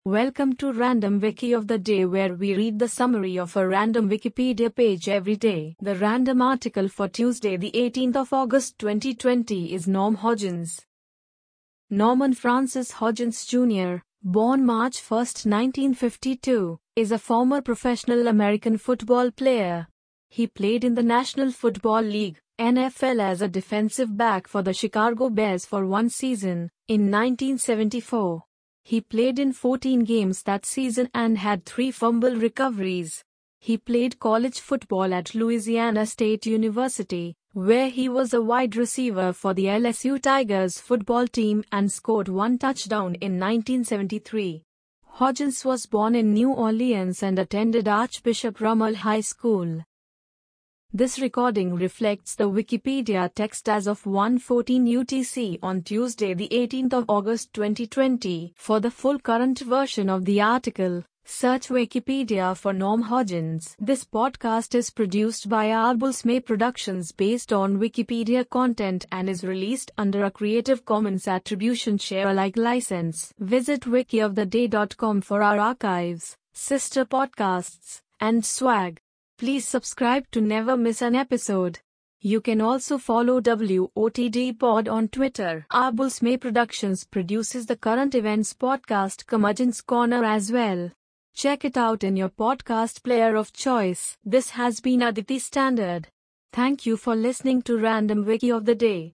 Welcome to Random Wiki of the Day, where we read the summary of a random Wikipedia page every day. The random article for Tuesday, the 18th of August 2020 is Norm Hodgins. Norman Francis Hodgins Jr., born March 1, 1952, is a former professional American football player. He played in the National Football League, NFL, as a defensive back for the Chicago Bears for one season, in 1974. He played in 14 games that season and had 3 fumble recoveries. He played college football at Louisiana State University, where he was a wide receiver for the LSU Tigers football team and scored 1 touchdown in 1973. Hodgins was born in New Orleans and attended Archbishop Rummel High School. This recording reflects the Wikipedia text as of 1:14 UTC on Tuesday, the 18th of August 2020. For the full current version of the article, search Wikipedia for Norm Hodgins. This podcast is produced by Arbulsmay Productions based on Wikipedia content and is released under a Creative Commons Attribution Share Alike license. Visit wikioftheday.com for our archives, sister podcasts, and swag. Please subscribe to never miss an episode. You can also follow WOTD Pod on Twitter. Arbulsmay Productions produces the current events podcast Curmudgeon's Corner as well. Check it out in your podcast player of choice. This has been Aditi Standard. Thank you for listening to Random Wiki of the Day.